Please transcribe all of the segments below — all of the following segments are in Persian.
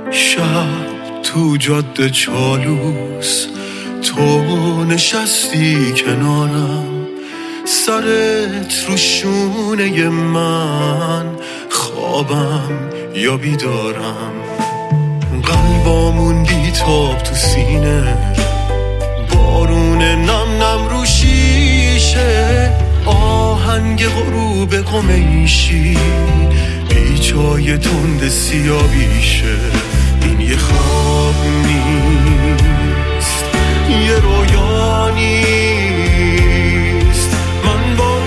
شب تو جاده چالوس تو نشستی کنارم، سرت رو شونه من، خوابم یا بیدارم. قلبامون بیتاب تو سینه، بارون نم نم رو شیشه، آهنگ غروب قمیشی بی چای تند سیاویشه. این یه خواب نیست، یه رویا نیست، من با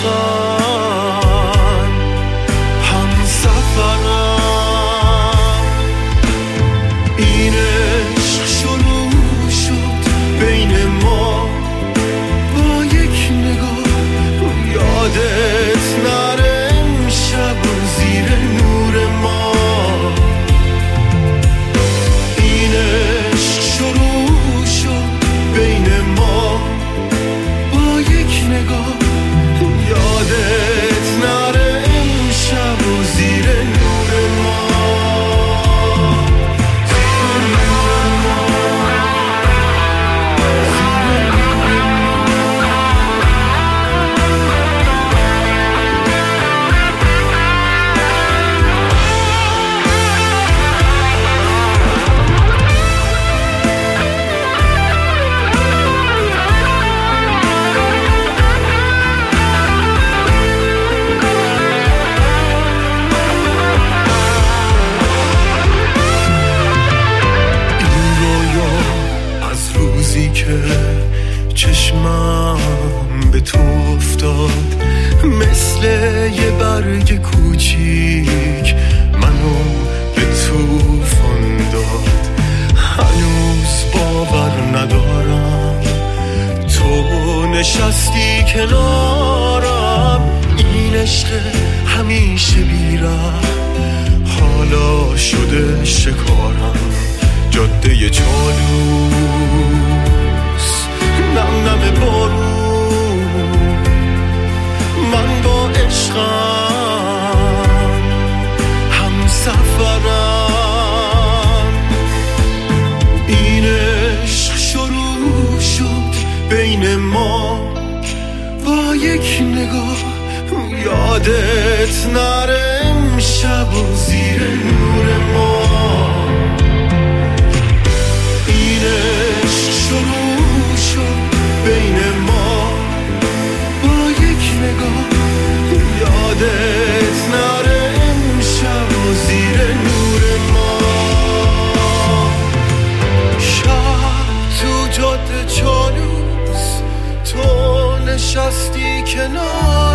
عشقم هم سفرم. این عشق شروع شد بین ما با یک نگاه، یادت نره امشب زیر نور ما. این عشق شروع شد بین ما با یک نگاه، یادت نره امشب زیر نور ما. چشمم به تو افتاد مثل یه برگ کوچیک، منو به طوفان داد. هنوز باور ندارم تو نشستی کنارم. این عشق همیشه بی‌رحم حالا شده شکارم. جاده چالوس نم نم بارون، من با عشقم هم سفرم. این عشق شروع شد بین ما با یک نگاه، یادت نره امشب زیر نور ما. این عشق شروع شد بین ما با یک نگاه، یادت نره امشب زیر نور ما. شب تو جاده چالوس تو نشستی کنار